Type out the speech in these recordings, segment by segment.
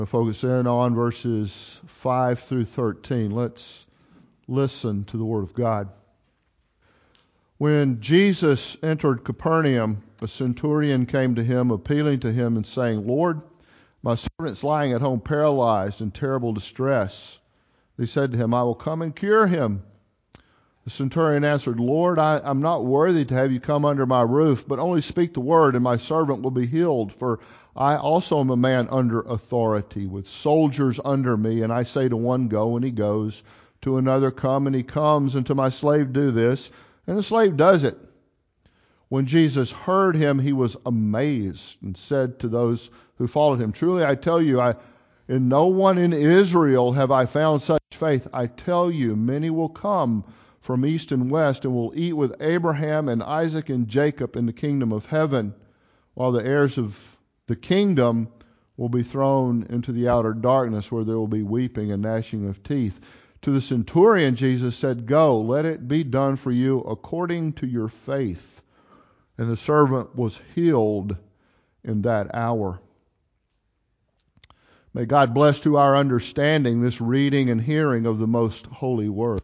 Focus in on verses 5 through 13. Let's listen to the Word of God. When Jesus entered Capernaum, a centurion came to him, appealing to him and saying, "Lord, my servant's lying at home paralyzed in terrible distress." He said to him, "I will come and cure him." The centurion answered, "Lord, I'm not worthy to have you come under my roof, but only speak the word, and my servant will be healed. For I also am a man under authority, with soldiers under me, and I say to one, 'Go,' and he goes, to another, 'Come,' and he comes, and to my slave, 'Do this,' and the slave does it." When Jesus heard him, he was amazed, and said to those who followed him, "Truly I tell you, in no one in Israel have I found such faith. I tell you, many will come from east and west, and will eat with Abraham and Isaac and Jacob in the kingdom of heaven, while the heirs of the kingdom will be thrown into the outer darkness, where there will be weeping and gnashing of teeth." To the centurion, Jesus said, "Go, let it be done for you according to your faith." And the servant was healed in that hour. May God bless to our understanding this reading and hearing of the most holy word.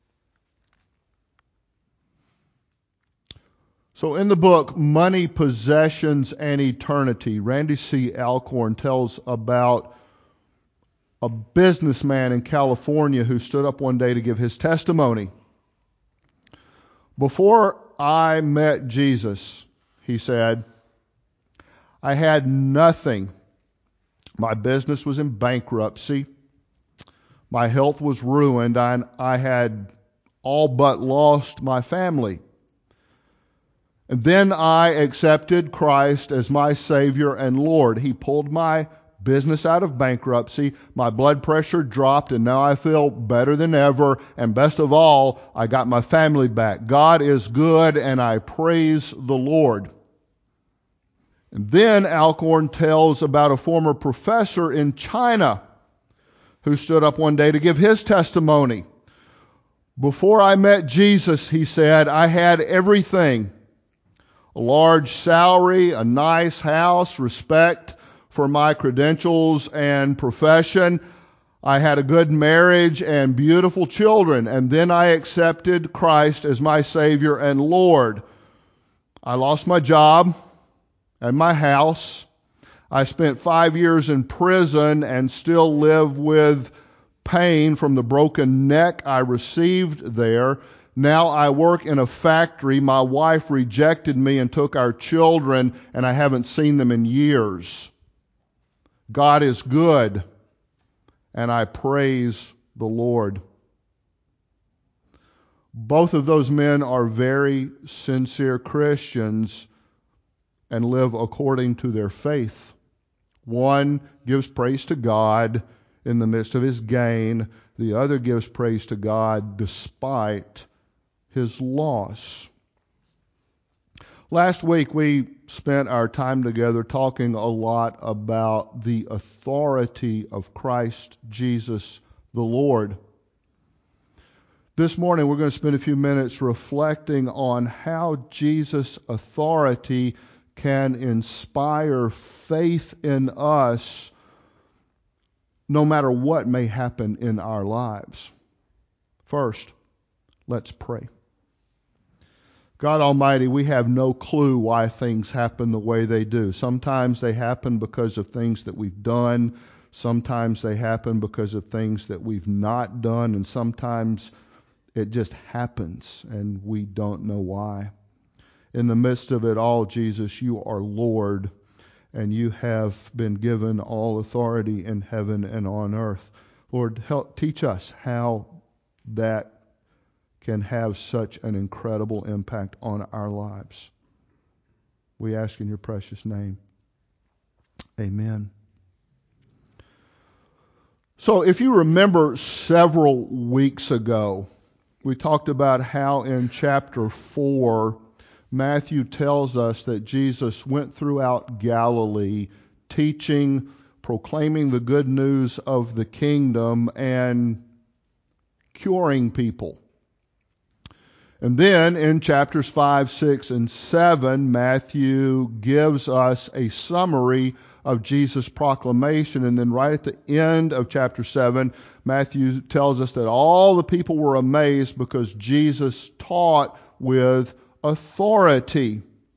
So in the book, Money, Possessions, and Eternity, Randy C. Alcorn tells about a businessman in California who stood up one day to give his testimony. "Before I met Jesus," he said, "I had nothing. My business was in bankruptcy. My health was ruined, and I had all but lost my family. And then I accepted Christ as my Savior and Lord. He pulled my business out of bankruptcy. My blood pressure dropped, and now I feel better than ever. And best of all, I got my family back. God is good, and I praise the Lord." And then Alcorn tells about a former professor in China who stood up one day to give his testimony. "Before I met Jesus," he said, "I had everything. A large salary, a nice house, respect for my credentials and profession. I had a good marriage and beautiful children. And then I accepted Christ as my Savior and Lord. I lost my job and my house. I spent 5 years in prison and still live with pain from the broken neck I received there. Now I work in a factory. My wife rejected me and took our children, and I haven't seen them in years. God is good, and I praise the Lord." Both of those men are very sincere Christians and live according to their faith. One gives praise to God in the midst of his gain. The other gives praise to God despite his loss. Last week we spent our time together talking a lot about the authority of Christ Jesus the Lord. This morning we're going to spend a few minutes reflecting on how Jesus' authority can inspire faith in us no matter what may happen in our lives. First, let's pray. God Almighty, we have no clue why things happen the way they do. Sometimes they happen because of things that we've done. Sometimes they happen because of things that we've not done. And sometimes it just happens and we don't know why. In the midst of it all, Jesus, you are Lord, and you have been given all authority in heaven and on earth. Lord, teach us how that can have such an incredible impact on our lives. We ask in your precious name. Amen. So if you remember several weeks ago, we talked about how in chapter 4, Matthew tells us that Jesus went throughout Galilee teaching, proclaiming the good news of the kingdom, and curing people. And then in chapters 5, 6, and 7, Matthew gives us a summary of Jesus' proclamation. And then right at the end of chapter 7, Matthew tells us that all the people were amazed because Jesus taught with authority.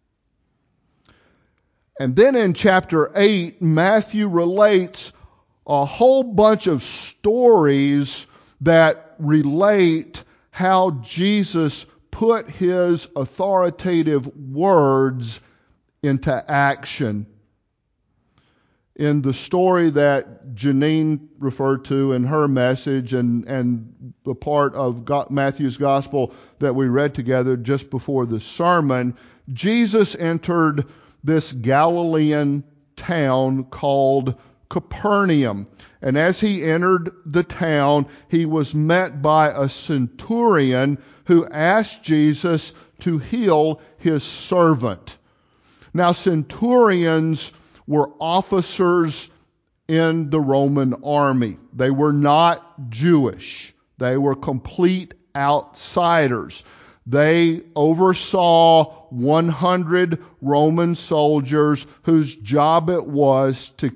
And then in chapter 8, Matthew relates a whole bunch of stories that relate how Jesus put his authoritative words into action. In the story that Janine referred to in her message and the part of Matthew's gospel that we read together just before the sermon, Jesus entered this Galilean town called Capernaum. And as he entered the town, he was met by a centurion who asked Jesus to heal his servant. Now, centurions were officers in the Roman army. They were not Jewish. They were complete outsiders. They oversaw 100 Roman soldiers whose job it was to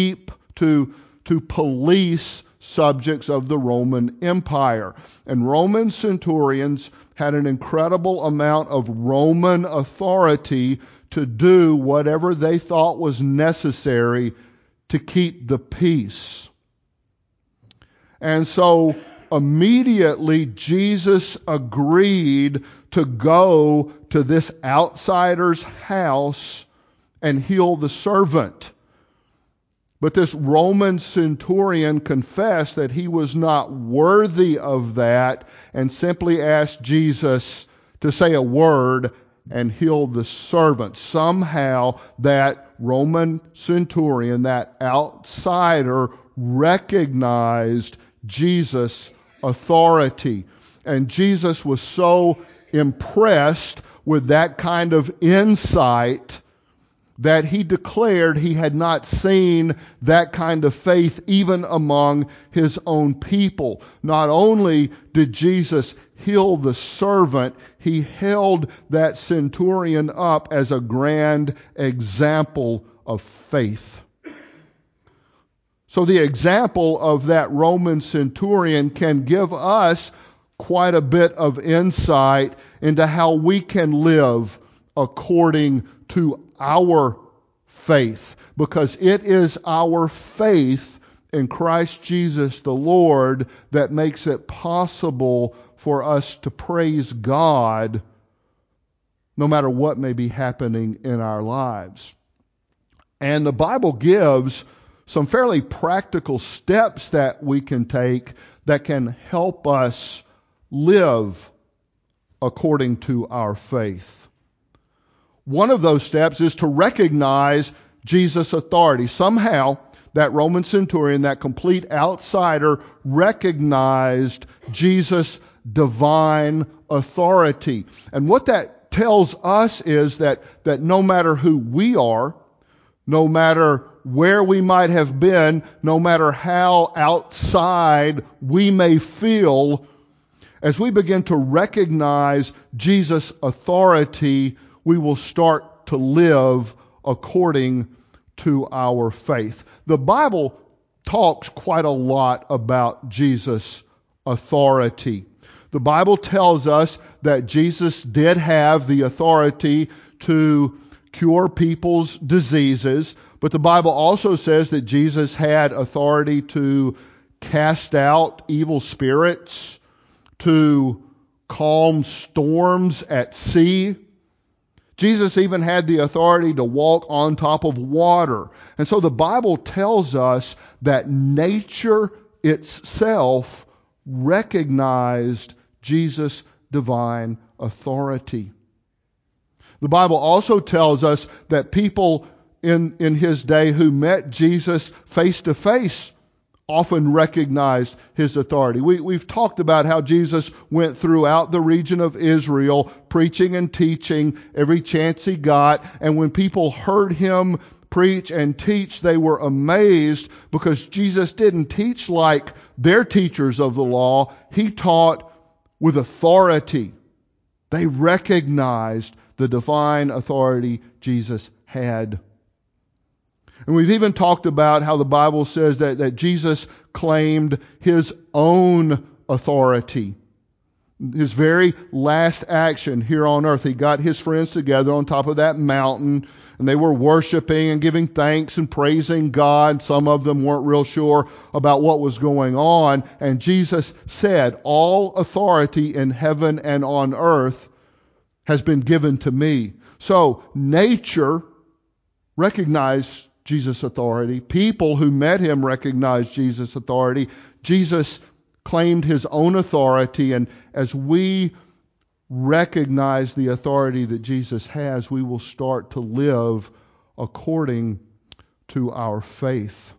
police subjects of the Roman Empire. And Roman centurions had an incredible amount of Roman authority to do whatever they thought was necessary to keep the peace. And so immediately Jesus agreed to go to this outsider's house and heal the servant. But this Roman centurion confessed that he was not worthy of that and simply asked Jesus to say a word and heal the servant. Somehow that Roman centurion, that outsider, recognized Jesus' authority. And Jesus was so impressed with that kind of insight that he declared he had not seen that kind of faith even among his own people. Not only did Jesus heal the servant, he held that centurion up as a grand example of faith. So the example of that Roman centurion can give us quite a bit of insight into how we can live according to our faith, because it is our faith in Christ Jesus the Lord that makes it possible for us to praise God no matter what may be happening in our lives. And the Bible gives some fairly practical steps that we can take that can help us live according to our faith. One of those steps is to recognize Jesus' authority. Somehow, that Roman centurion, that complete outsider, recognized Jesus' divine authority. And what that tells us is that no matter who we are, no matter where we might have been, no matter how outside we may feel, as we begin to recognize Jesus' authority, we will start to live according to our faith. The Bible talks quite a lot about Jesus' authority. The Bible tells us that Jesus did have the authority to cure people's diseases, but the Bible also says that Jesus had authority to cast out evil spirits, to calm storms at sea. Jesus even had the authority to walk on top of water. And so the Bible tells us that nature itself recognized Jesus' divine authority. The Bible also tells us that people in his day who met Jesus face to face often recognized his authority. We've talked about how Jesus went throughout the region of Israel preaching and teaching every chance he got. And when people heard him preach and teach, they were amazed because Jesus didn't teach like their teachers of the law. He taught with authority. They recognized the divine authority Jesus had. And we've even talked about how the Bible says that Jesus claimed his own authority. His very last action here on earth, he got his friends together on top of that mountain, and they were worshiping and giving thanks and praising God. Some of them weren't real sure about what was going on. And Jesus said, all authority in heaven and on earth has been given to me. So nature recognized Jesus' authority. People who met him recognized Jesus' authority. Jesus claimed his own authority, and as we recognize the authority that Jesus has, we will start to live according to our faith.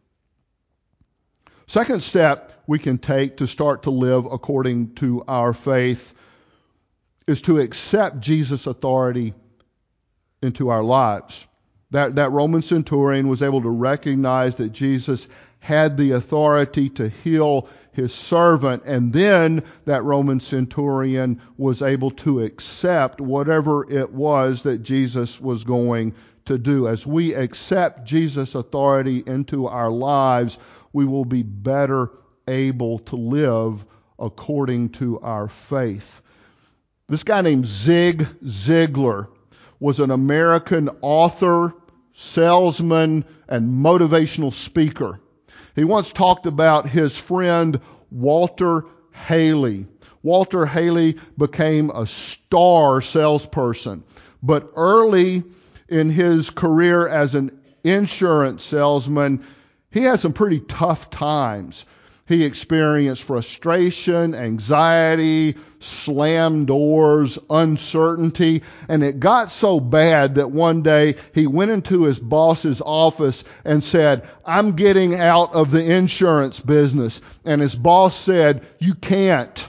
Second step we can take to start to live according to our faith is to accept Jesus' authority into our lives. That Roman centurion was able to recognize that Jesus had the authority to heal his servant, and then that Roman centurion was able to accept whatever it was that Jesus was going to do. As we accept Jesus' authority into our lives, we will be better able to live according to our faith. This guy named Zig Ziglar was an American author, salesman, and motivational speaker. He once talked about his friend Walter Haley. Walter Haley became a star salesperson, but early in his career as an insurance salesman, he had some pretty tough times. He experienced frustration, anxiety, slammed doors, uncertainty, and it got so bad that one day he went into his boss's office and said, "I'm getting out of the insurance business." And his boss said, "You can't."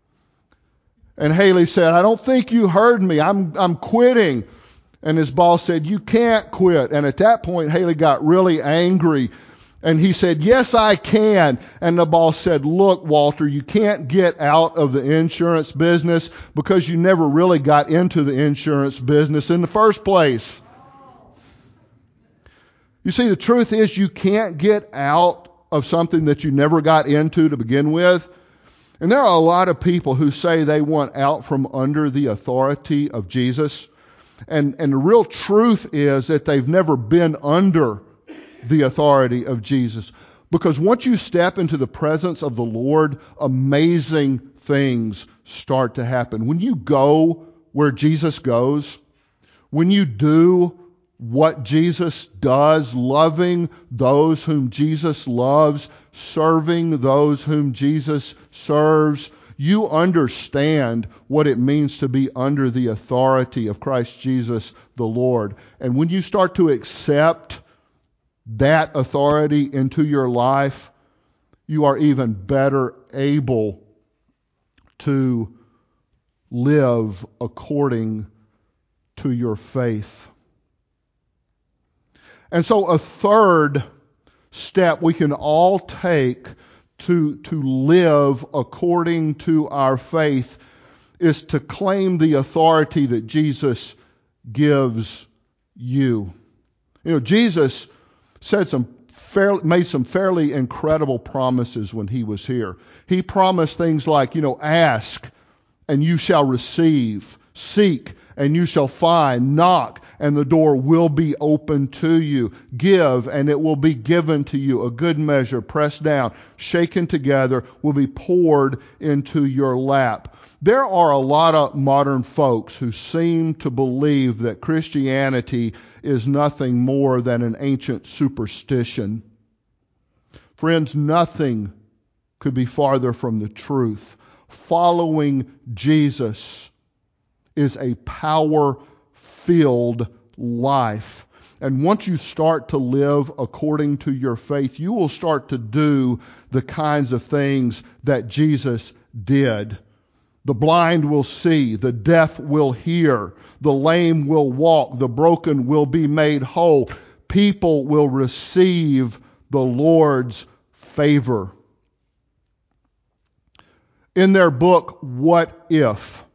And Haley said, "I don't think you heard me. I'm quitting." And his boss said, "You can't quit." And at that point, Haley got really angry. And he said, "Yes, I can." And the boss said, "Look, Walter, you can't get out of the insurance business because you never really got into the insurance business in the first place." You see, the truth is you can't get out of something that you never got into to begin with. And there are a lot of people who say they want out from under the authority of Jesus. And the real truth is that they've never been under the authority of Jesus. Because once you step into the presence of the Lord, amazing things start to happen. When you go where Jesus goes, when you do what Jesus does, loving those whom Jesus loves, serving those whom Jesus serves, you understand what it means to be under the authority of Christ Jesus the Lord. And when you start to accept that authority into your life, you are even better able to live according to your faith. And so a third step we can all take to live according to our faith is to claim the authority that Jesus gives you. You know, Jesus made some fairly incredible promises when he was here. He promised things like, ask and you shall receive, seek and you shall find, knock and the door will be open to you, give and it will be given to you, a good measure, pressed down, shaken together, will be poured into your lap. There are a lot of modern folks who seem to believe that Christianity is nothing more than an ancient superstition. Friends, nothing could be farther from the truth. Following Jesus is a power-filled life. And once you start to live according to your faith, you will start to do the kinds of things that Jesus did. The blind will see, the deaf will hear, the lame will walk, the broken will be made whole. People will receive the Lord's favor. In their book, What If?,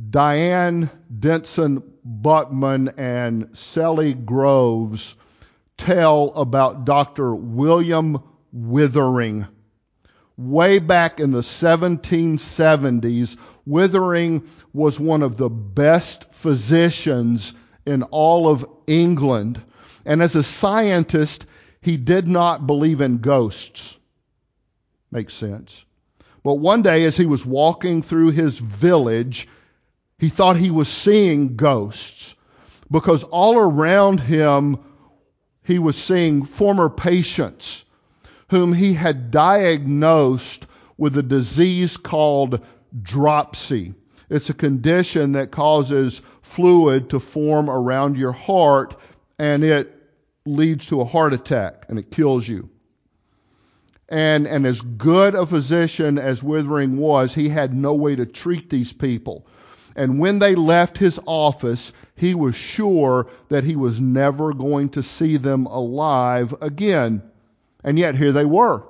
Diane Denson Buckman and Sally Groves tell about Dr. William Withering. Way back in the 1770s, Withering was one of the best physicians in all of England. And as a scientist, he did not believe in ghosts. Makes sense. But one day, as he was walking through his village, he thought he was seeing ghosts, because all around him he was seeing former patients whom he had diagnosed with a disease called dropsy. It's a condition that causes fluid to form around your heart, and it leads to a heart attack, and it kills you. And as good a physician as Withering was, he had no way to treat these people. And when they left his office, he was sure that he was never going to see them alive again. And yet here they were,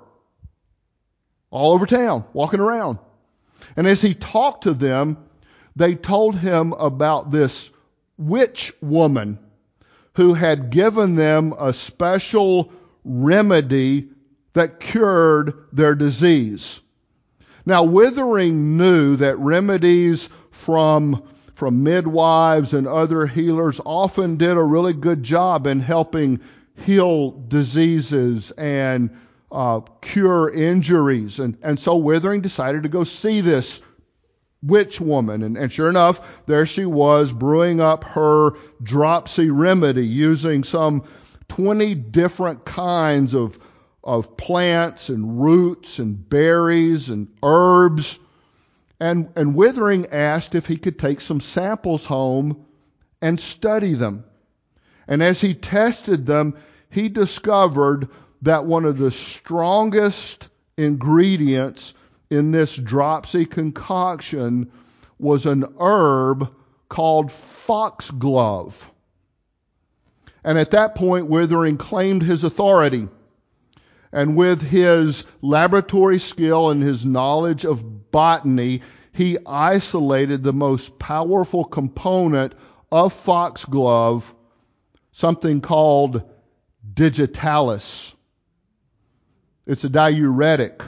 all over town, walking around. And as he talked to them, they told him about this witch woman who had given them a special remedy that cured their disease. Now, Withering knew that remedies from midwives and other healers often did a really good job in helping heal diseases and cure injuries. And so Withering decided to go see this witch woman. And sure enough, there she was brewing up her dropsy remedy using some 20 different kinds of plants and roots and berries and herbs. And Withering asked if he could take some samples home and study them. And as he tested them, he discovered that one of the strongest ingredients in this dropsy concoction was an herb called foxglove. And at that point, Withering claimed his authority. And with his laboratory skill and his knowledge of botany, he isolated the most powerful component of foxglove, something called digitalis. It's a diuretic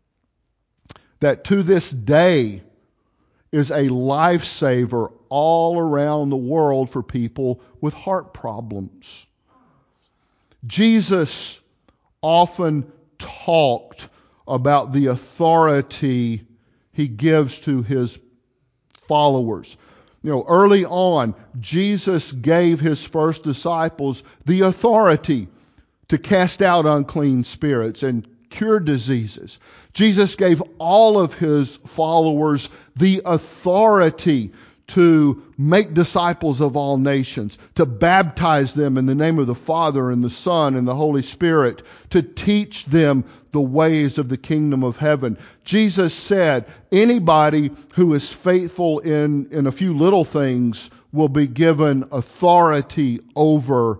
that to this day is a lifesaver all around the world for people with heart problems. Jesus often talked about the authority he gives to his followers. Early on, Jesus gave his first disciples the authority to cast out unclean spirits and cure diseases. Jesus gave all of his followers the authority to make disciples of all nations, to baptize them in the name of the Father and the Son and the Holy Spirit, to teach them the ways of the kingdom of heaven. Jesus said, anybody who is faithful in a few little things will be given authority over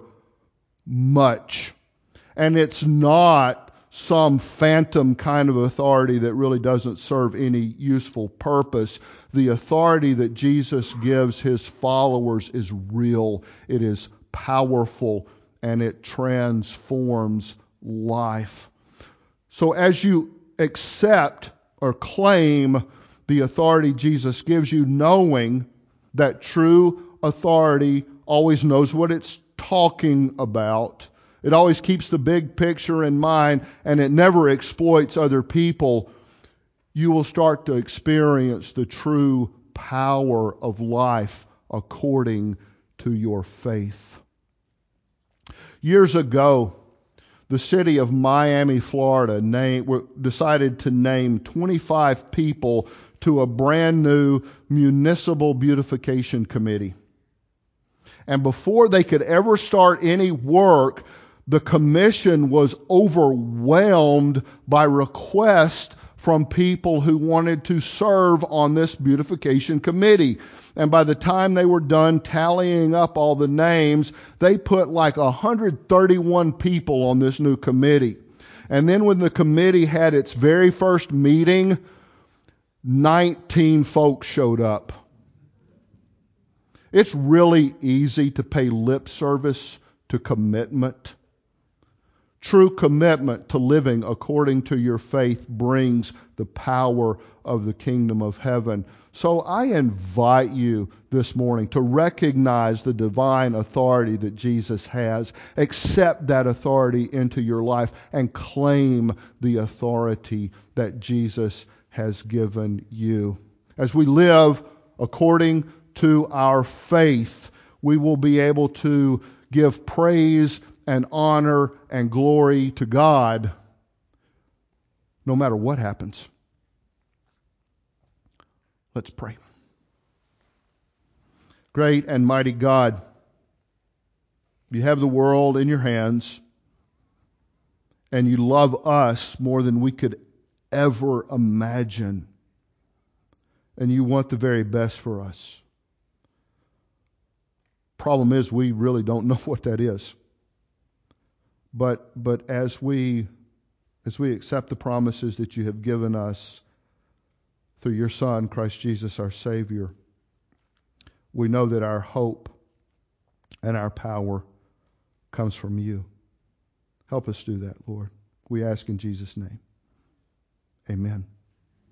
much. And it's not some phantom kind of authority that really doesn't serve any useful purpose. The authority that Jesus gives his followers is real, it is powerful, and it transforms life. So as you accept or claim the authority Jesus gives you, knowing that true authority always knows what it's talking about, it always keeps the big picture in mind, and it never exploits other people, you will start to experience the true power of life according to your faith. Years ago, the city of Miami, Florida, decided to name 25 people to a brand new municipal beautification committee. And before they could ever start any work, the commission was overwhelmed by requests from people who wanted to serve on this beautification committee. And by the time they were done tallying up all the names, they put like 131 people on this new committee. And then when the committee had its very first meeting, 19 folks showed up. It's really easy to pay lip service to commitment. True commitment to living according to your faith brings the power of the kingdom of heaven. So I invite you this morning to recognize the divine authority that Jesus has. Accept that authority into your life and claim the authority that Jesus has given you. As we live according to our faith, we will be able to give praise and honor and glory to God no matter what happens. Let's pray. Great and mighty God, you have the world in your hands, and you love us more than we could ever imagine. And you want the very best for us. Problem is, we really don't know what that is. But as we accept the promises that you have given us through your Son, Christ Jesus, our Savior, we know that our hope and our power comes from you. Help us do that, Lord. We ask in Jesus' name. Amen.